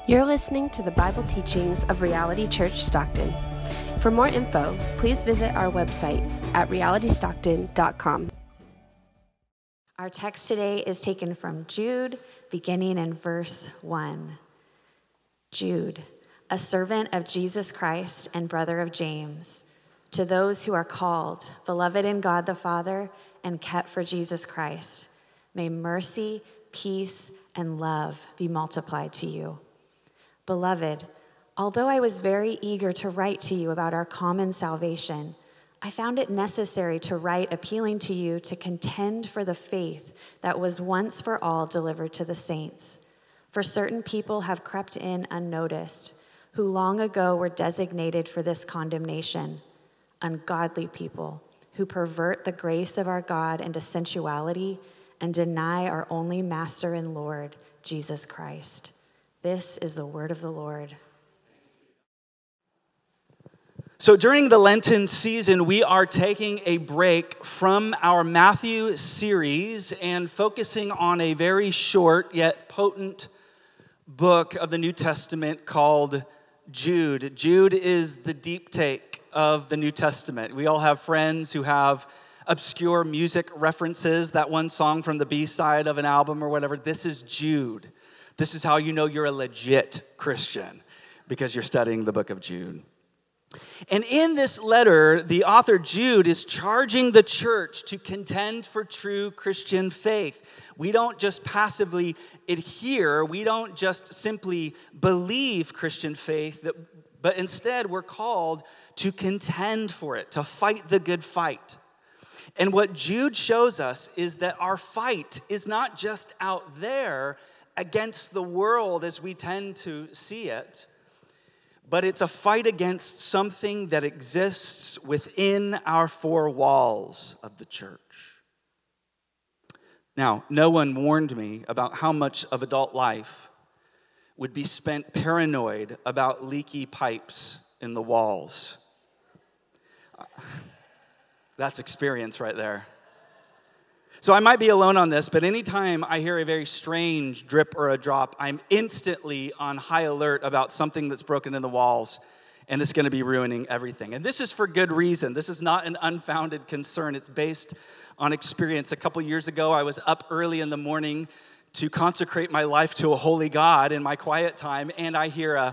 You're listening to the Bible teachings of Reality Church Stockton. For more info, please visit our website at realitystockton.com. Our text today is taken from Jude, beginning in verse 1. Jude, a servant of Jesus Christ and brother of James, to those who are called, beloved in God the Father, and kept for Jesus Christ, may mercy, peace, and love be multiplied to you. Beloved, although I was very eager to write to you about our common salvation, I found it necessary to write appealing to you to contend for the faith that was once for all delivered to the saints. For certain people have crept in unnoticed, who long ago were designated for this condemnation, ungodly people who pervert the grace of our God into sensuality and deny our only Master and Lord, Jesus Christ. This is the word of the Lord. So during the Lenten season, we are taking a break from our Matthew series and focusing on a very short yet potent book of the New Testament called Jude. Jude is the deep take of the New Testament. We all have friends who have obscure music references, that one song from the B-side of an album or whatever. This is Jude. This is how you know you're a legit Christian, because you're studying the book of Jude. And in this letter, the author Jude is charging the church to contend for true Christian faith. We don't just passively adhere, we don't just simply believe Christian faith, but instead we're called to contend for it, to fight the good fight. And what Jude shows us is that our fight is not just out there against the world as we tend to see it, but it's a fight against something that exists within our four walls of the church. Now, no one warned me about how much of adult life would be spent paranoid about leaky pipes in the walls. That's experience right there. So I might be alone on this, but anytime I hear a very strange drip or a drop, I'm instantly on high alert about something that's broken in the walls, and it's going to be ruining everything. And this is for good reason. This is not an unfounded concern. It's based on experience. A couple years ago, I was up early in the morning to consecrate my life to a holy God in my quiet time, and I hear a...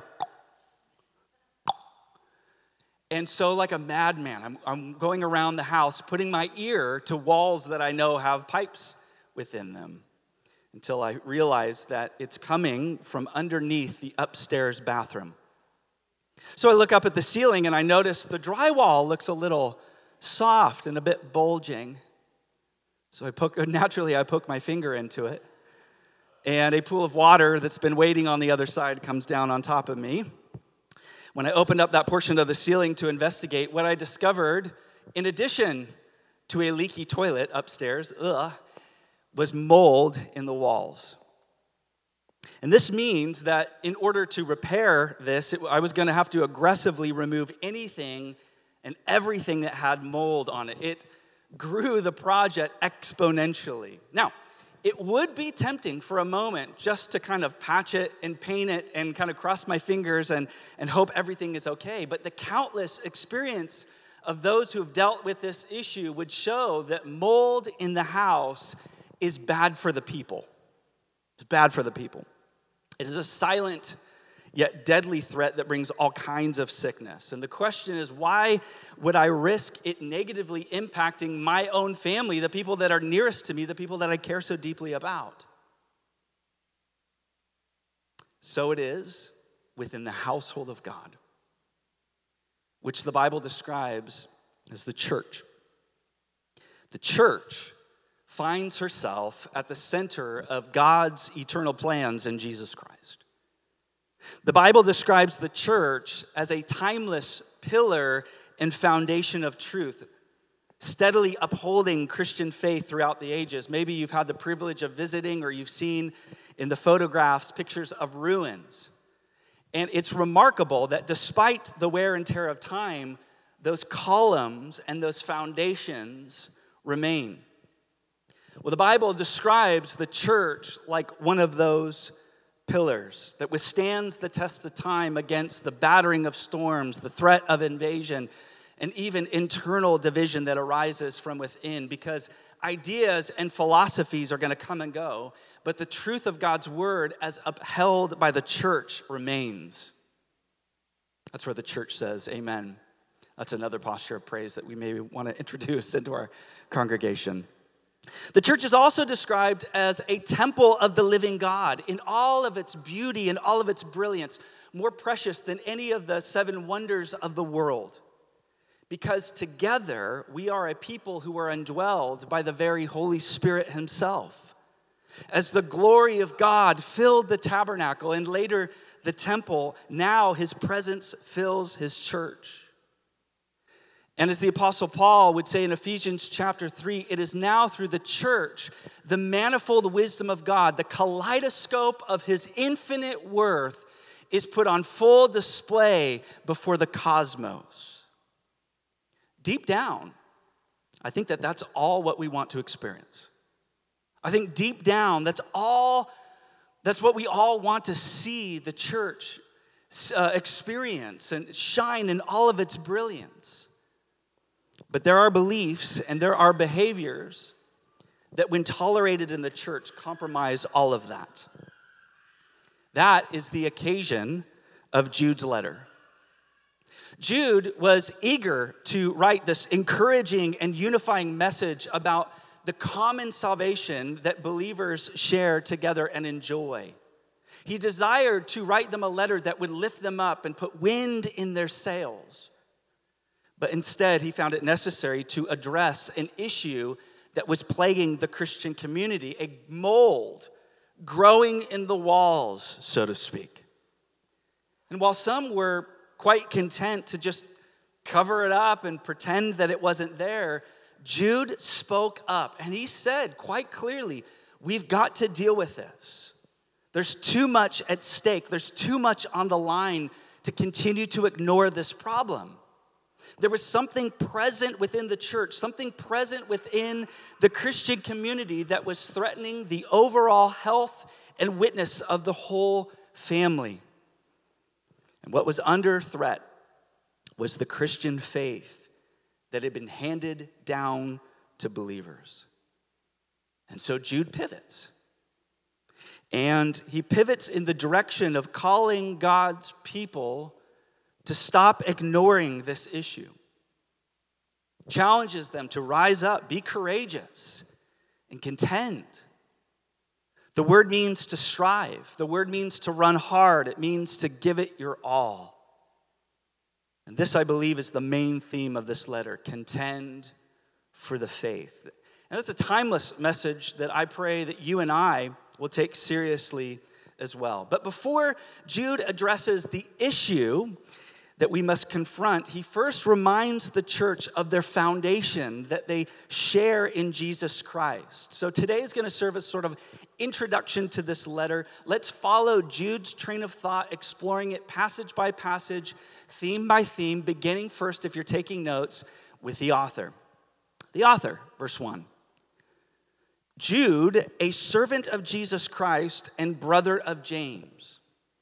And so like a madman, I'm going around the house putting my ear to walls that I know have pipes within them until I realize that it's coming from underneath the upstairs bathroom. So I look up at the ceiling and I notice the drywall looks a little soft and a bit bulging. So I poke my finger into it, and a pool of water that's been waiting on the other side comes down on top of me. When I opened up that portion of the ceiling to investigate, what I discovered, in addition to a leaky toilet upstairs, was mold in the walls. And this means that in order to repair this, I was going to have to aggressively remove anything and everything that had mold on it. It grew the project exponentially. Now, it would be tempting for a moment just to kind of patch it and paint it and kind of cross my fingers and hope everything is okay. But the countless experience of those who have dealt with this issue would show that mold in the house is bad for the people. It's bad for the people. It is a silent yet deadly threat that brings all kinds of sickness. And the question is, why would I risk it negatively impacting my own family, the people that are nearest to me, the people that I care so deeply about? So it is within the household of God, which the Bible describes as the church. The church finds herself at the center of God's eternal plans in Jesus Christ. The Bible describes the church as a timeless pillar and foundation of truth, steadily upholding Christian faith throughout the ages. Maybe you've had the privilege of visiting, or you've seen in the photographs pictures of ruins. And it's remarkable that despite the wear and tear of time, those columns and those foundations remain. Well, the Bible describes the church like one of those pillars that withstands the test of time against the battering of storms, the threat of invasion, and even internal division that arises from within, because ideas and philosophies are going to come and go, but the truth of God's word as upheld by the church remains. That's where the church says amen. That's another posture of praise that we maybe want to introduce into our congregation. The church is also described as a temple of the living God in all of its beauty and all of its brilliance, more precious than any of the 7 wonders of the world. Because together we are a people who are indwelled by the very Holy Spirit himself. As the glory of God filled the tabernacle and later the temple, now his presence fills his church. And as the Apostle Paul would say in Ephesians chapter 3, it is now through the church, the manifold wisdom of God, the kaleidoscope of his infinite worth is put on full display before the cosmos. Deep down, I think that that's all what we want to experience. I think deep down, that's what we all want to see the church experience and shine in all of its brilliance. But there are beliefs and there are behaviors that, when tolerated in the church, compromise all of that. That is the occasion of Jude's letter. Jude was eager to write this encouraging and unifying message about the common salvation that believers share together and enjoy. He desired to write them a letter that would lift them up and put wind in their sails. But instead, he found it necessary to address an issue that was plaguing the Christian community, a mold growing in the walls, so to speak. And while some were quite content to just cover it up and pretend that it wasn't there, Jude spoke up, and he said quite clearly, we've got to deal with this. There's too much at stake. There's too much on the line to continue to ignore this problem. There was something present within the church, something present within the Christian community that was threatening the overall health and witness of the whole family. And what was under threat was the Christian faith that had been handed down to believers. And so Jude pivots. And he pivots in the direction of calling God's people to stop ignoring this issue. Challenges them to rise up, be courageous, and contend. The word means to strive. The word means to run hard. It means to give it your all. And this, I believe, is the main theme of this letter: contend for the faith. And that's a timeless message that I pray that you and I will take seriously as well. But before Jude addresses the issue that we must confront, he first reminds the church of their foundation that they share in Jesus Christ. So today is going to serve as sort of introduction to this letter. Let's follow Jude's train of thought, exploring it passage by passage, theme by theme, beginning first, if you're taking notes, with the author. The author, verse 1. Jude, a servant of Jesus Christ and brother of James.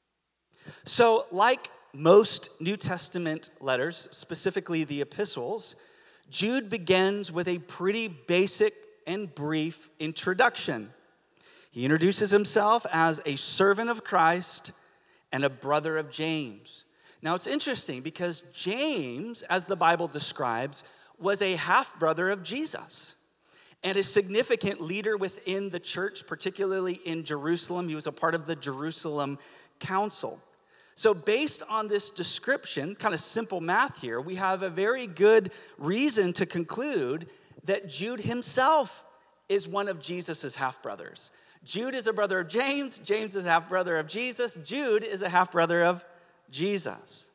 So, like most New Testament letters, specifically the epistles, Jude begins with a pretty basic and brief introduction. He introduces himself as a servant of Christ and a brother of James. Now, it's interesting because James, as the Bible describes, was a half-brother of Jesus and a significant leader within the church, particularly in Jerusalem. He was a part of the Jerusalem Council. So based on this description, kind of simple math here, we have a very good reason to conclude that Jude himself is one of Jesus' half-brothers. Jude is a brother of James. James is a half-brother of Jesus. Jude is a half-brother of Jesus.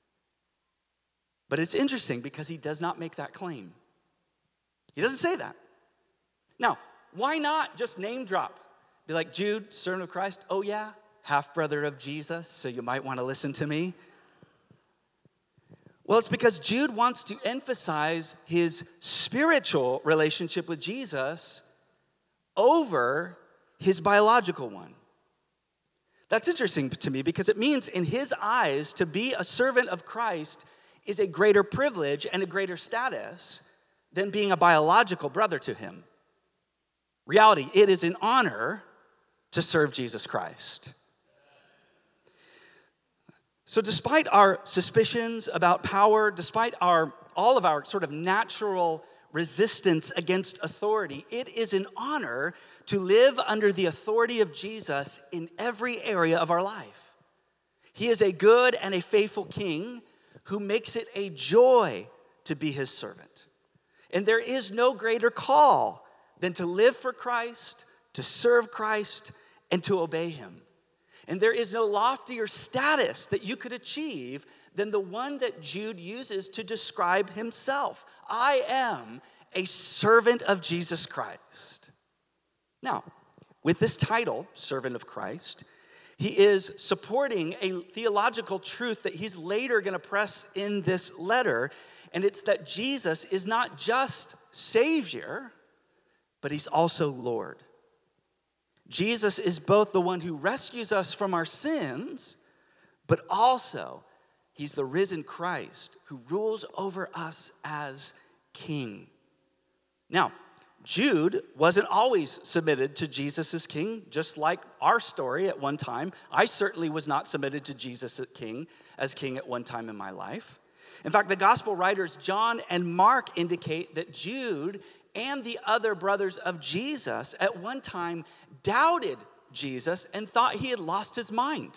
But it's interesting because he does not make that claim. He doesn't say that. Now, why not just name drop? Be like, Jude, servant of Christ. Oh, yeah, half-brother of Jesus, so you might want to listen to me. Well, it's because Jude wants to emphasize his spiritual relationship with Jesus over his biological one. That's interesting to me because it means in his eyes to be a servant of Christ is a greater privilege and a greater status than being a biological brother to him. Reality, it is an honor to serve Jesus Christ. So despite our suspicions about power, despite all of our sort of natural resistance against authority, it is an honor to live under the authority of Jesus in every area of our life. He is a good and a faithful king who makes it a joy to be his servant. And there is no greater call than to live for Christ, to serve Christ, and to obey him. And there is no loftier status that you could achieve than the one that Jude uses to describe himself. I am a servant of Jesus Christ. Now, with this title, servant of Christ, he is supporting a theological truth that he's later going to press in this letter, and it's that Jesus is not just Savior, but he's also Lord. Jesus is both the one who rescues us from our sins, but also he's the risen Christ who rules over us as king. Now, Jude wasn't always submitted to Jesus as king, just like our story at one time. I certainly was not submitted to Jesus as king at one time in my life. In fact, the gospel writers John and Mark indicate that Jude and the other brothers of Jesus at one time doubted Jesus and thought he had lost his mind.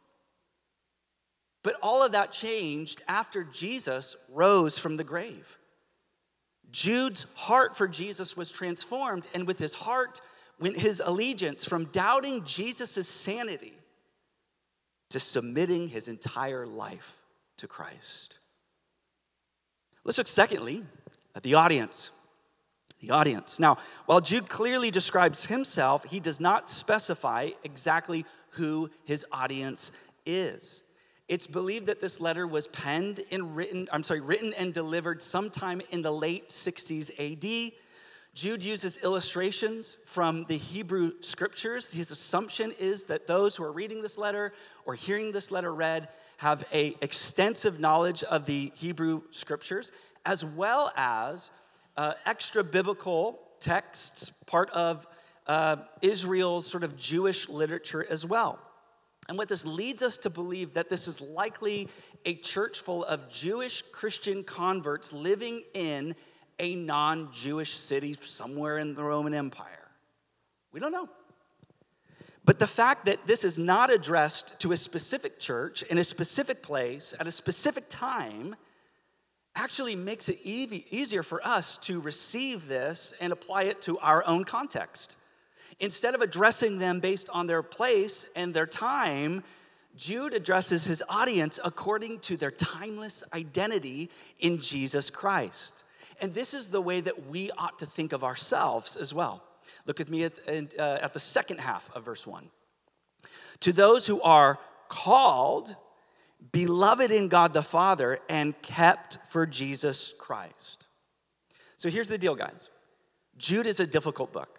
But all of that changed after Jesus rose from the grave. Jude's heart for Jesus was transformed, and with his heart went his allegiance from doubting Jesus' sanity to submitting his entire life to Christ. Let's look secondly at the audience. The audience. Now, while Jude clearly describes himself, he does not specify exactly who his audience is. It's believed that this letter was written and delivered sometime in the late 60s AD. Jude uses illustrations from the Hebrew scriptures. His assumption is that those who are reading this letter or hearing this letter read have an extensive knowledge of the Hebrew scriptures, as well as extra biblical texts, part of Israel's sort of Jewish literature as well. And what this leads us to believe that this is likely a church full of Jewish Christian converts living in a non-Jewish city somewhere in the Roman Empire. We don't know. But the fact that this is not addressed to a specific church in a specific place at a specific time actually makes it easier for us to receive this and apply it to our own context. Instead of addressing them based on their place and their time, Jude addresses his audience according to their timeless identity in Jesus Christ. And this is the way that we ought to think of ourselves as well. Look with me at the second half of verse 1. To those who are called, beloved in God the Father, and kept for Jesus Christ. So here's the deal, guys. Jude is a difficult book.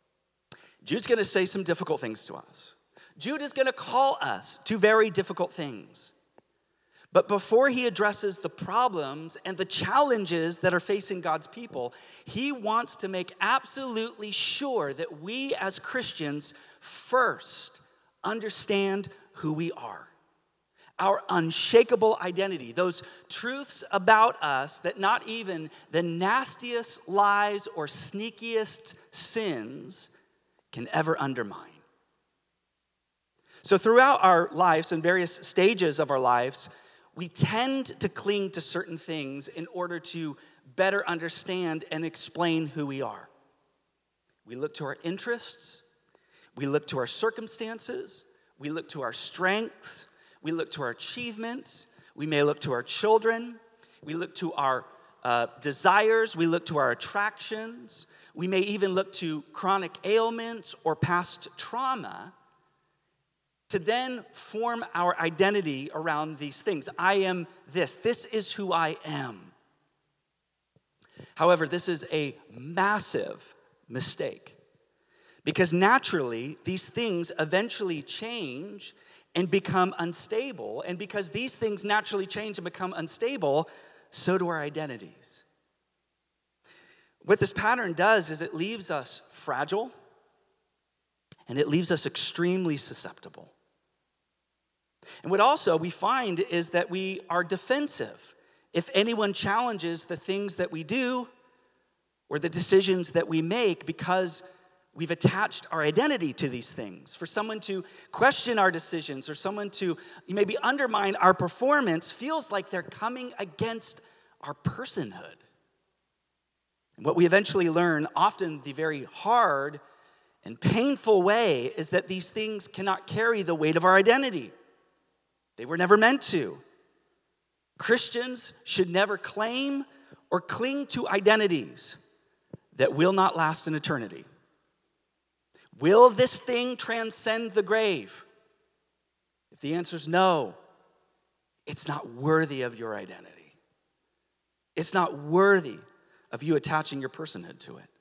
Jude's going to say some difficult things to us. Jude is going to call us to very difficult things. But before he addresses the problems and the challenges that are facing God's people, he wants to make absolutely sure that we as Christians first understand who we are. Our unshakable identity, those truths about us that not even the nastiest lies or sneakiest sins can ever undermine. So throughout our lives and various stages of our lives, we tend to cling to certain things in order to better understand and explain who we are. We look to our interests, we look to our circumstances, we look to our strengths, we look to our achievements, we may look to our children, we look to our desires, we look to our attractions, we may even look to chronic ailments or past trauma to then form our identity around these things. I am this. This is who I am. However, this is a massive mistake Because naturally, these things eventually change and become unstable. And because these things naturally change and become unstable, so do our identities. What this pattern does is it leaves us fragile and it leaves us extremely susceptible. And what also we find is that we are defensive if anyone challenges the things that we do or the decisions that we make, because we've attached our identity to these things. For someone to question our decisions or someone to maybe undermine our performance feels like they're coming against our personhood. And what we eventually learn, often the very hard and painful way, is that these things cannot carry the weight of our identity. They were never meant to. Christians should never claim or cling to identities that will not last in eternity. Will this thing transcend the grave? If the answer is no, it's not worthy of your identity. It's not worthy of you attaching your personhood to it.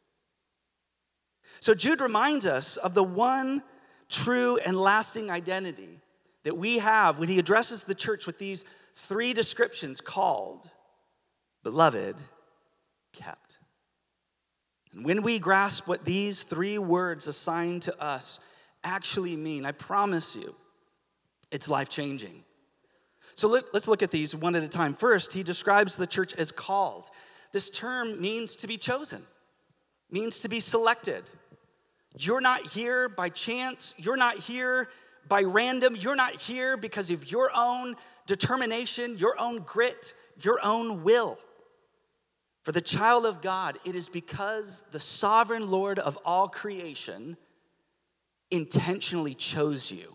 So Jude reminds us of the one true and lasting identity that we have when he addresses the church with these three descriptions called beloved, kept. And when we grasp what these three words assigned to us actually mean, I promise you, it's life-changing. So let's look at these one at a time. First, he describes the church as called. This term means to be chosen, means to be selected. You're not here by chance. You're not here by random. You're not here because of your own determination, your own grit, your own will. For the child of God, it is because the sovereign Lord of all creation intentionally chose you.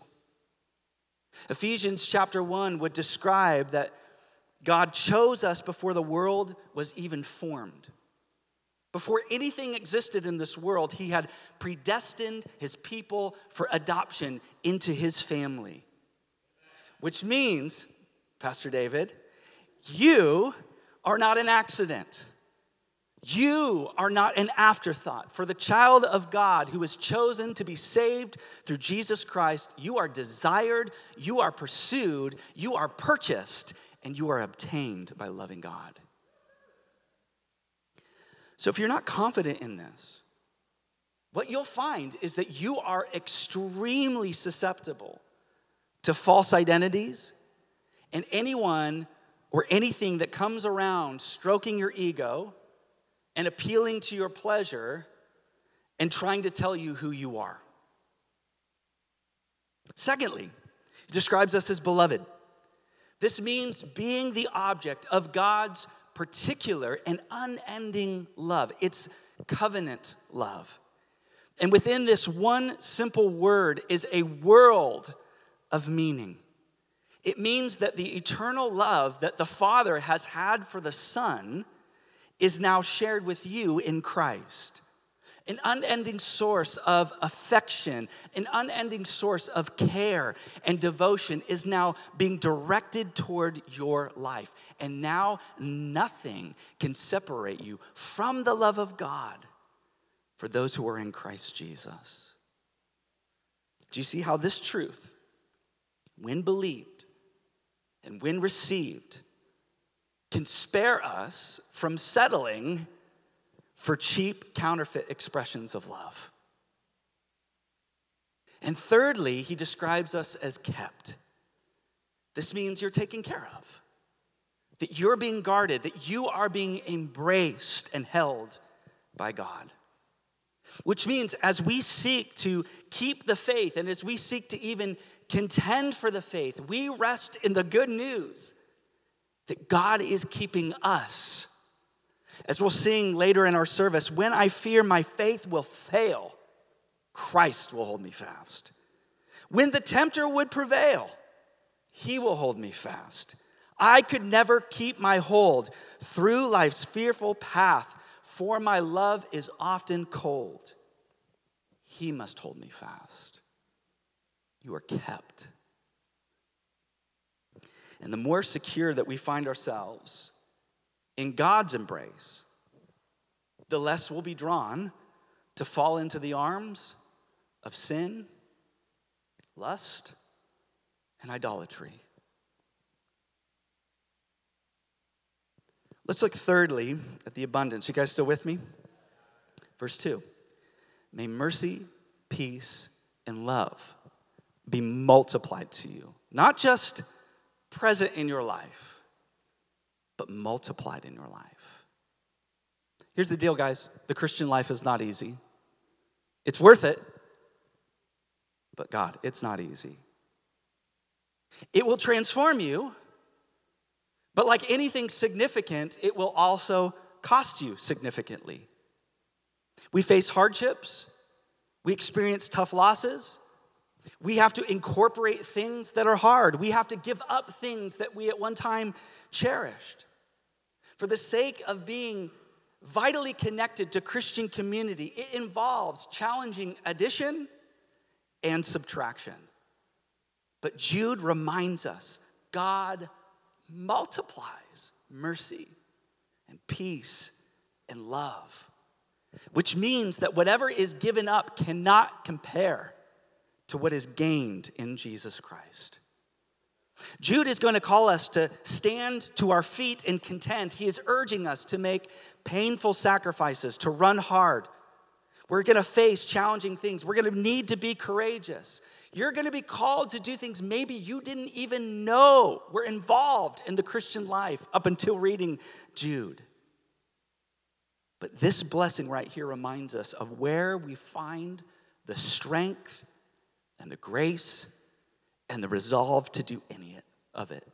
Ephesians chapter 1 would describe that God chose us before the world was even formed. Before anything existed in this world, he had predestined his people for adoption into his family. Which means, Pastor David, you are not an accident. You are not an afterthought. For the child of God who is chosen to be saved through Jesus Christ, you are desired, you are pursued, you are purchased, and you are obtained by loving God. So if you're not confident in this, what you'll find is that you are extremely susceptible to false identities and anyone or anything that comes around stroking your ego and appealing to your pleasure and trying to tell you who you are. Secondly, he describes us as beloved. This means being the object of God's particular and unending love. It's covenant love. And within this one simple word is a world of meaning. It means that the eternal love that the Father has had for the Son is now shared with you in Christ. An unending source of affection, an unending source of care and devotion is now being directed toward your life. And now nothing can separate you from the love of God for those who are in Christ Jesus. Do you see how this truth, when believed and when received, can spare us from settling for cheap, counterfeit expressions of love? And thirdly, he describes us as kept. This means you're taken care of, that you're being guarded, that you are being embraced and held by God. Which means as we seek to keep the faith and as we seek to even contend for the faith, we rest in the good news that God is keeping us. As we'll sing later in our service, when I fear my faith will fail, Christ will hold me fast. When the tempter would prevail, he will hold me fast. I could never keep my hold through life's fearful path, for my love is often cold. He must hold me fast. You are kept. And the more secure that we find ourselves in God's embrace, the less we'll be drawn to fall into the arms of sin, lust, and idolatry. Let's look thirdly at the abundance. You guys still with me? Verse 2. May mercy, peace, and love be multiplied to you. Not just present in your life, but multiplied in your life. Here's the deal, guys. The Christian life is not easy. It's worth it, but God, it's not easy. It will transform you, but like anything significant, it will also cost you significantly. We face hardships. We experience tough losses. We have to incorporate things that are hard. We have to give up things that we at one time cherished. For the sake of being vitally connected to Christian community, it involves challenging addition and subtraction. But Jude reminds us, God multiplies mercy and peace and love, which means that whatever is given up cannot compare to what is gained in Jesus Christ. Jude is going to call us to stand to our feet and contend. He is urging us to make painful sacrifices, to run hard. We're going to face challenging things. We're going to need to be courageous. You're going to be called to do things maybe you didn't even know were involved in the Christian life up until reading Jude. But this blessing right here reminds us of where we find the strength and the grace and the resolve to do any of it.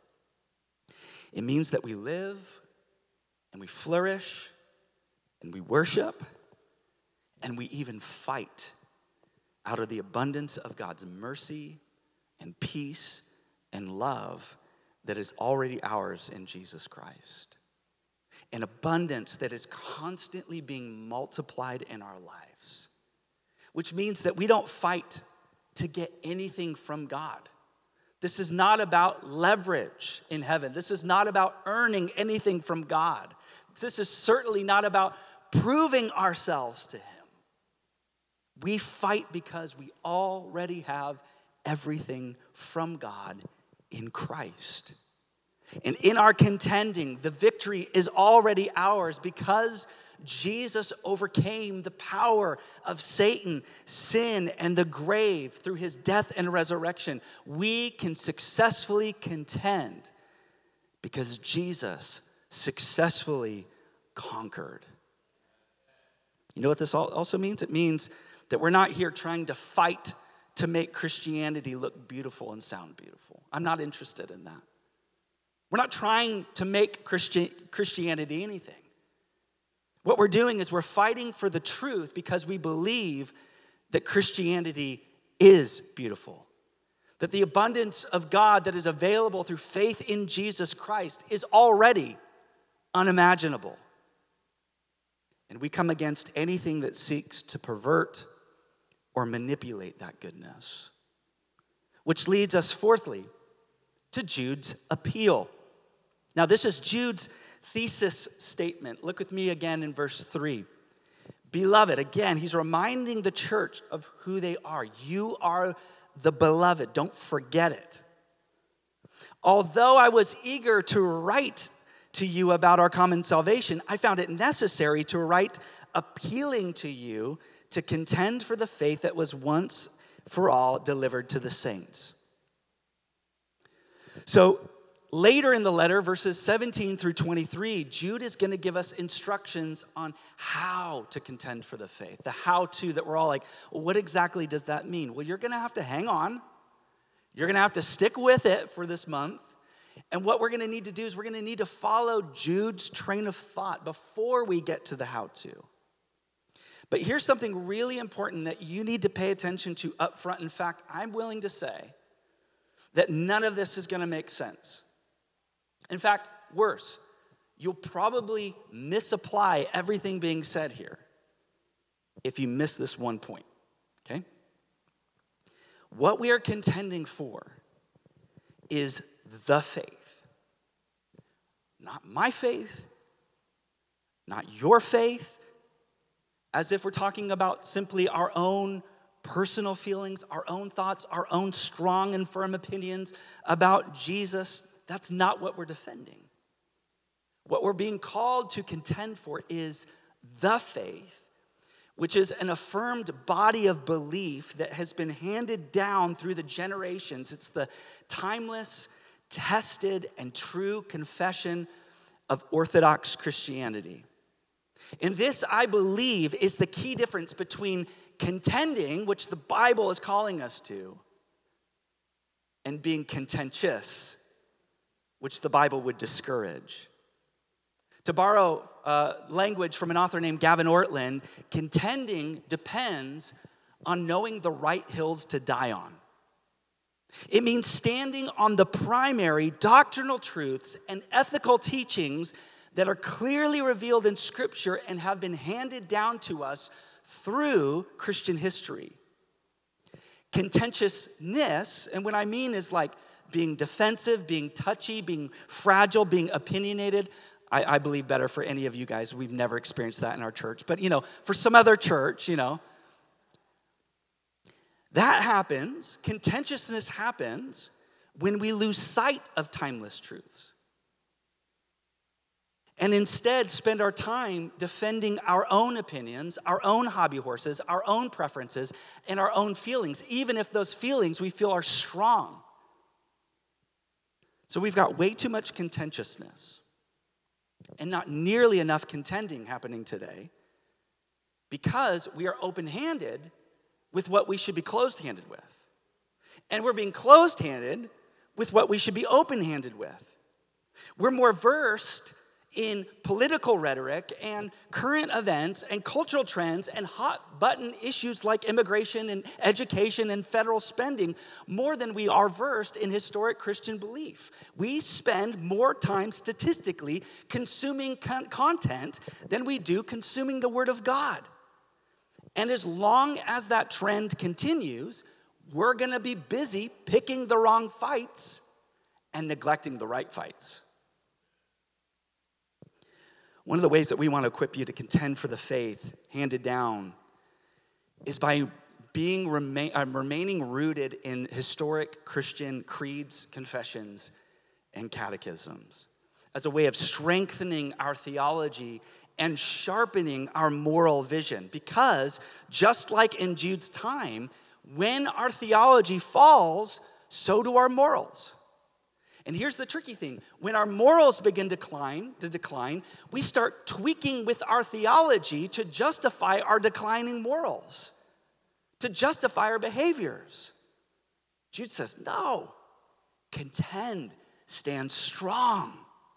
It means that we live and we flourish and we worship and we even fight out of the abundance of God's mercy and peace and love that is already ours in Jesus Christ. An abundance that is constantly being multiplied in our lives, which means that we don't fight to get anything from God. This is not about leverage in heaven. This is not about earning anything from God. This is certainly not about proving ourselves to Him. We fight because we already have everything from God in Christ. And in our contending, the victory is already ours because Jesus overcame the power of Satan, sin, and the grave through his death and resurrection. We can successfully contend because Jesus successfully conquered. You know what this also means? It means that we're not here trying to fight to make Christianity look beautiful and sound beautiful. I'm not interested in that. We're not trying to make Christianity anything. What we're doing is we're fighting for the truth because we believe that Christianity is beautiful. That the abundance of God that is available through faith in Jesus Christ is already unimaginable. And we come against anything that seeks to pervert or manipulate that goodness. Which leads us, fourthly, to Jude's appeal. Now, this is Jude's thesis statement. Look with me again in verse 3. Beloved, again, he's reminding the church of who they are. You are the beloved. Don't forget it. Although I was eager to write to you about our common salvation, I found it necessary to write appealing to you to contend for the faith that was once for all delivered to the saints. So, later in the letter, verses 17 through 23, Jude is going to give us instructions on how to contend for the faith. The how-to that we're all like, well, what exactly does that mean? Well, you're going to have to hang on. You're going to have to stick with it for this month. And what we're going to need to do is we're going to need to follow Jude's train of thought before we get to the how-to. But here's something really important that you need to pay attention to up front. In fact, I'm willing to say that none of this is going to make sense. In fact, worse, you'll probably misapply everything being said here if you miss this one point, okay? What we are contending for is the faith. Not my faith, not your faith, as if we're talking about simply our own personal feelings, our own thoughts, our own strong and firm opinions about Jesus. That's not what we're defending. What we're being called to contend for is the faith, which is an affirmed body of belief that has been handed down through the generations. It's the timeless, tested, and true confession of Orthodox Christianity. And this, I believe, is the key difference between contending, which the Bible is calling us to, and being contentious, which the Bible would discourage. To borrow language from an author named Gavin Ortlund, contending depends on knowing the right hills to die on. It means standing on the primary doctrinal truths and ethical teachings that are clearly revealed in Scripture and have been handed down to us through Christian history. Contentiousness, and what I mean is like being defensive, being touchy, being fragile, being opinionated. I believe better for any of you guys. We've never experienced that in our church. But, for some other church, that happens, contentiousness happens when we lose sight of timeless truths and instead spend our time defending our own opinions, our own hobby horses, our own preferences, and our own feelings, even if those feelings we feel are strong. So we've got way too much contentiousness and not nearly enough contending happening today because we are open-handed with what we should be closed-handed with. And we're being closed-handed with what we should be open-handed with. We're more versed in political rhetoric and current events and cultural trends and hot-button issues like immigration and education and federal spending more than we are versed in historic Christian belief. We spend more time statistically consuming content than we do consuming the Word of God. And as long as that trend continues, we're going to be busy picking the wrong fights and neglecting the right fights. One of the ways that we want to equip you to contend for the faith handed down is by remaining rooted in historic Christian creeds, confessions, and catechisms as a way of strengthening our theology and sharpening our moral vision. Because just like in Jude's time, when our theology falls, so do our morals. And here's the tricky thing. When our morals begin to decline, we start tweaking with our theology to justify our declining morals, to justify our behaviors. Jude says, no, contend, stand strong.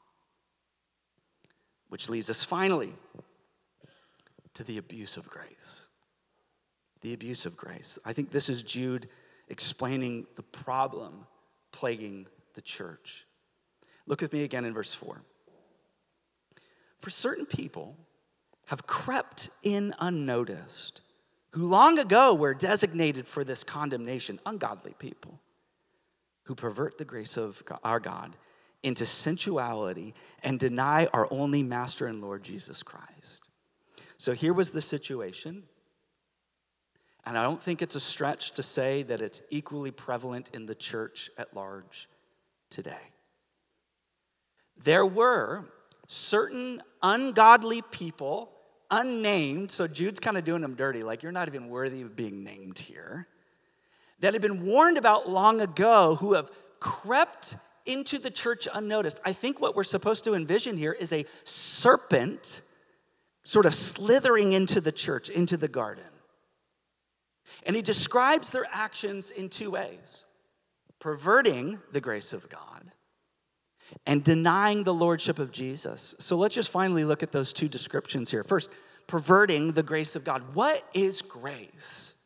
Which leads us finally to the abuse of grace. The abuse of grace. I think this is Jude explaining the problem plaguing the church. Look with me again in verse 4. For certain people have crept in unnoticed, who long ago were designated for this condemnation, ungodly people, who pervert the grace of our God into sensuality and deny our only Master and Lord Jesus Christ. So here was the situation, and I don't think it's a stretch to say that it's equally prevalent in the church at large today. There were certain ungodly people, unnamed, so Jude's kind of doing them dirty, like you're not even worthy of being named here, that had been warned about long ago who have crept into the church unnoticed. I think what we're supposed to envision here is a serpent sort of slithering into the church, into the garden. And he describes their actions in two ways: perverting the grace of God and denying the lordship of Jesus. So let's just finally look at those two descriptions here. First, perverting the grace of God. What is grace?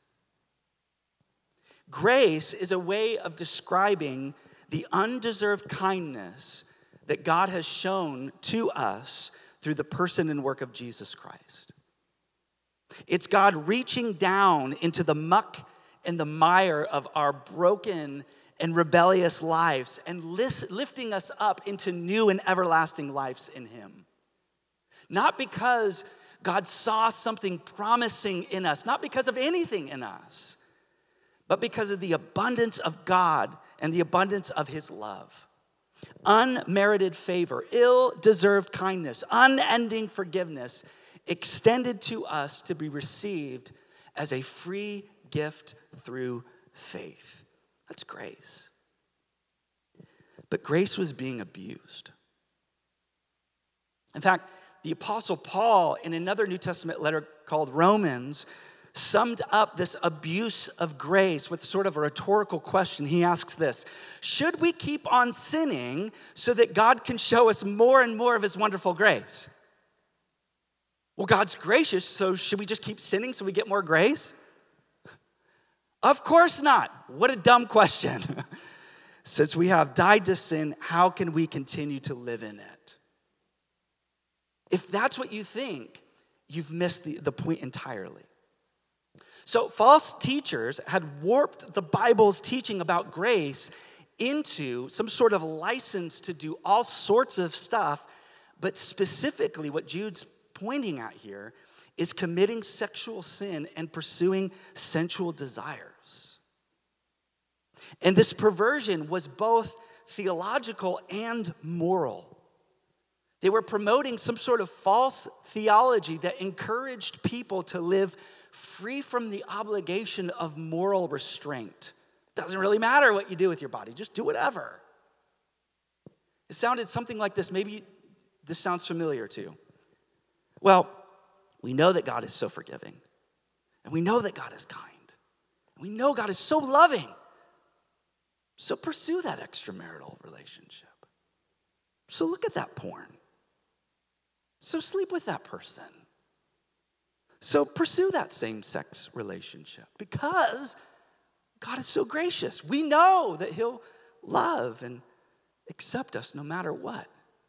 Grace is a way of describing the undeserved kindness that God has shown to us through the person and work of Jesus Christ. It's God reaching down into the muck and the mire of our broken and rebellious lives and lifting us up into new and everlasting lives in Him. Not because God saw something promising in us, not because of anything in us, but because of the abundance of God and the abundance of his love. Unmerited favor, ill-deserved kindness, unending forgiveness extended to us to be received as a free gift through faith. That's grace. But grace was being abused. In fact, the Apostle Paul, in another New Testament letter called Romans, summed up this abuse of grace with sort of a rhetorical question. He asks this: should we keep on sinning so that God can show us more and more of his wonderful grace? Well, God's gracious, so should we just keep sinning so we get more grace? Of course not. What a dumb question. Since we have died to sin, how can we continue to live in it? If that's what you think, you've missed the point entirely. So false teachers had warped the Bible's teaching about grace into some sort of license to do all sorts of stuff, but specifically what Jude's pointing at here is committing sexual sin and pursuing sensual desires. And this perversion was both theological and moral. They were promoting some sort of false theology that encouraged people to live free from the obligation of moral restraint. Doesn't really matter what you do with your body, just do whatever. It sounded something like this. Maybe this sounds familiar to you. Well, we know that God is so forgiving, and we know that God is kind, and we know God is so loving. So pursue that extramarital relationship. So look at that porn. So sleep with that person. So pursue that same-sex relationship because God is so gracious. We know that he'll love and accept us no matter what.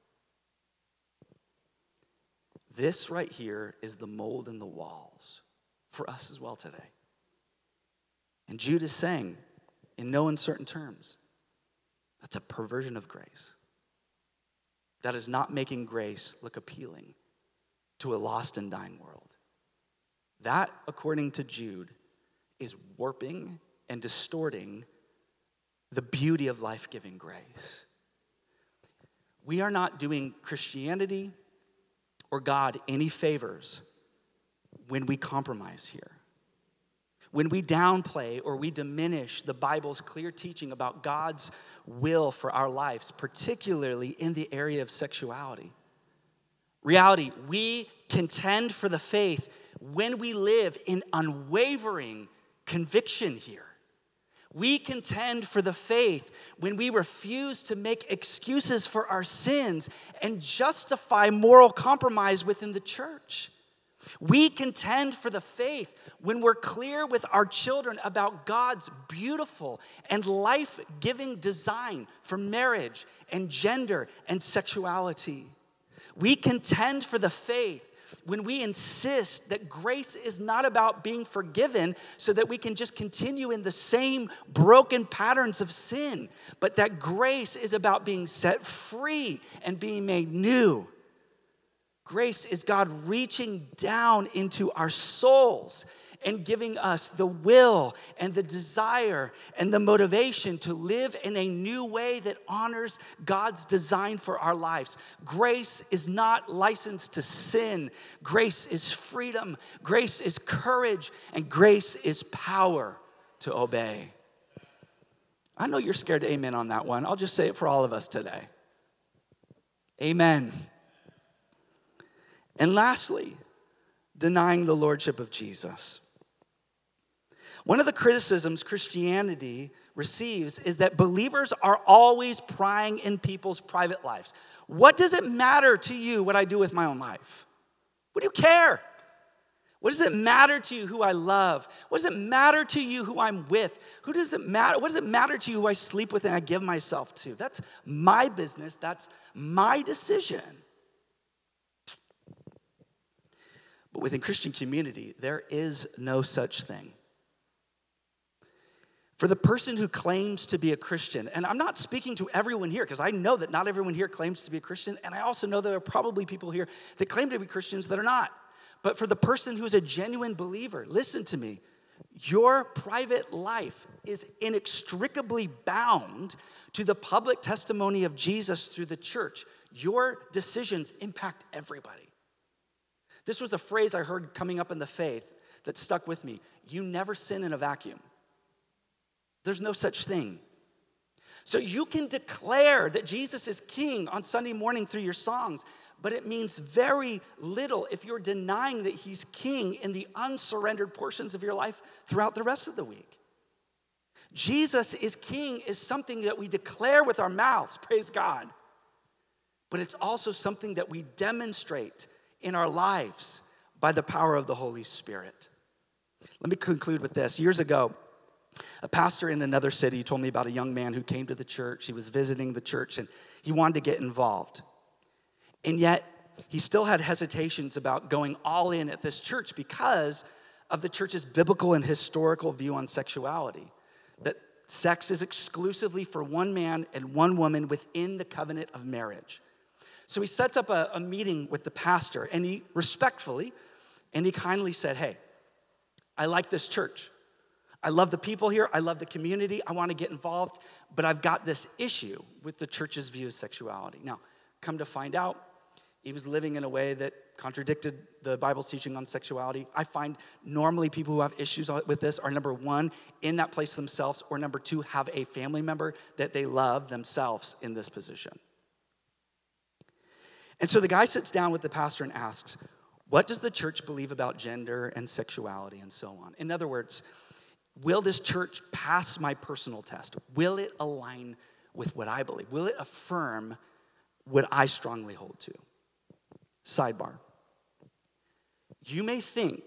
This right here is the mold in the walls for us as well today. And Jude is saying, in no uncertain terms, that's a perversion of grace. That is not making grace look appealing to a lost and dying world. That, according to Jude, is warping and distorting the beauty of life-giving grace. We are not doing Christianity or God any favors when we compromise here. When we downplay or we diminish the Bible's clear teaching about God's will for our lives, particularly in the area of sexuality. Reality, we contend for the faith when we live in unwavering conviction here. We contend for the faith when we refuse to make excuses for our sins and justify moral compromise within the church. We contend for the faith when we're clear with our children about God's beautiful and life-giving design for marriage and gender and sexuality. We contend for the faith when we insist that grace is not about being forgiven so that we can just continue in the same broken patterns of sin, but that grace is about being set free and being made new. Grace is God reaching down into our souls and giving us the will and the desire and the motivation to live in a new way that honors God's design for our lives. Grace is not license to sin. Grace is freedom. Grace is courage. And grace is power to obey. I know you're scared to amen on that one. I'll just say it for all of us today. Amen. And lastly, denying the lordship of Jesus. One of the criticisms Christianity receives is that believers are always prying in people's private lives. What does it matter to you what I do with my own life? What do you care? What does it matter to you who I love? What does it matter to you who I'm with? Who does it matter? What does it matter to you who I sleep with and I give myself to? That's my business. That's my decision. But within Christian community, there is no such thing. For the person who claims to be a Christian, and I'm not speaking to everyone here because I know that not everyone here claims to be a Christian, and I also know there are probably people here that claim to be Christians that are not. But for the person who's a genuine believer, listen to me, Your private life is inextricably bound to the public testimony of Jesus through the church. Your decisions impact everybody. This was a phrase I heard coming up in the faith that stuck with me. You never sin in a vacuum. There's no such thing. So you can declare that Jesus is king on Sunday morning through your songs, but it means very little if you're denying that he's king in the unsurrendered portions of your life throughout the rest of the week. Jesus is king is something that we declare with our mouths, praise God. But it's also something that we demonstrate in our lives by the power of the Holy Spirit. Let me conclude with this. Years ago, a pastor in another city told me about a young man who came to the church. He was visiting the church and he wanted to get involved. And yet, he still had hesitations about going all in at this church because of the church's biblical and historical view on sexuality. That sex is exclusively for one man and one woman within the covenant of marriage. So he sets up a meeting with the pastor, and he respectfully and he kindly said, hey, I like this church. I love the people here. I love the community. I want to get involved, but I've got this issue with the church's view of sexuality. Now, come to find out, he was living in a way that contradicted the Bible's teaching on sexuality. I find normally people who have issues with this are, number one, in that place themselves, or number two, have a family member that they love themselves in this position. And so the guy sits down with the pastor and asks, what does the church believe about gender and sexuality and so on? In other words, will this church pass my personal test? Will it align with what I believe? Will it affirm what I strongly hold to? Sidebar. You may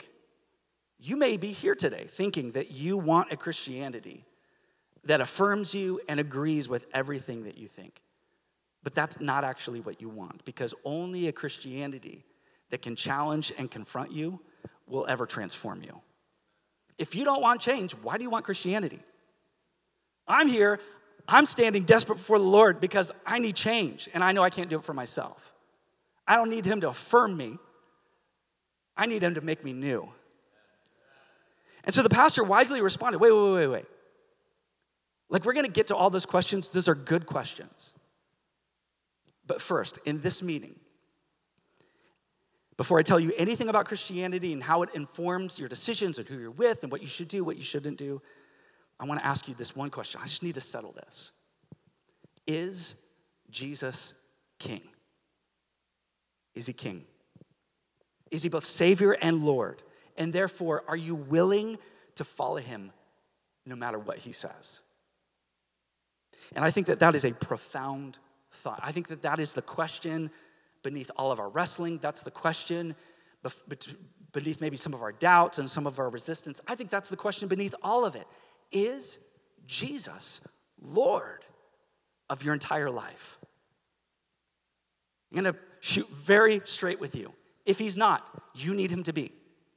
be here today thinking that you want a Christianity that affirms you and agrees with everything that you think. But that's not actually what you want, because only a Christianity that can challenge and confront you will ever transform you. If you don't want change, why do you want Christianity? I'm here, I'm standing desperate before the Lord because I need change, and I know I can't do it for myself. I don't need him to affirm me. I need him to make me new. And so the pastor wisely responded, wait. Like, we're going to get to all those questions. Those are good questions. But first, in this meeting, before I tell you anything about Christianity and how it informs your decisions and who you're with and what you should do, what you shouldn't do, I want to ask you this one question. I just need to settle this. Is Jesus king? Is he king? Is he both Savior and Lord? And therefore, are you willing to follow him no matter what he says? And I think that that is a profound thought. I think that that is the question beneath all of our wrestling. That's the question beneath maybe some of our doubts and some of our resistance. I think that's the question beneath all of it. Is Jesus Lord of your entire life? I'm going to shoot very straight with you. If he's not, you need him to be.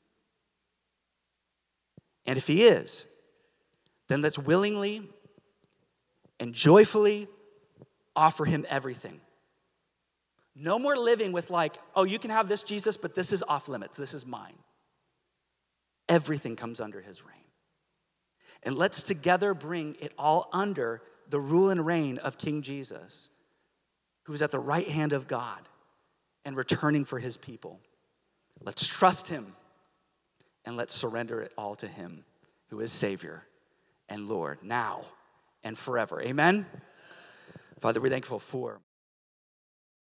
And if he is, then let's willingly and joyfully offer him everything. No more living with like, oh, you can have this, Jesus, but this is off limits. This is mine. Everything comes under his reign. And let's together bring it all under the rule and reign of King Jesus, who is at the right hand of God and returning for his people. Let's trust him and let's surrender it all to him, who is Savior and Lord now and forever. Amen? Father, we're thankful for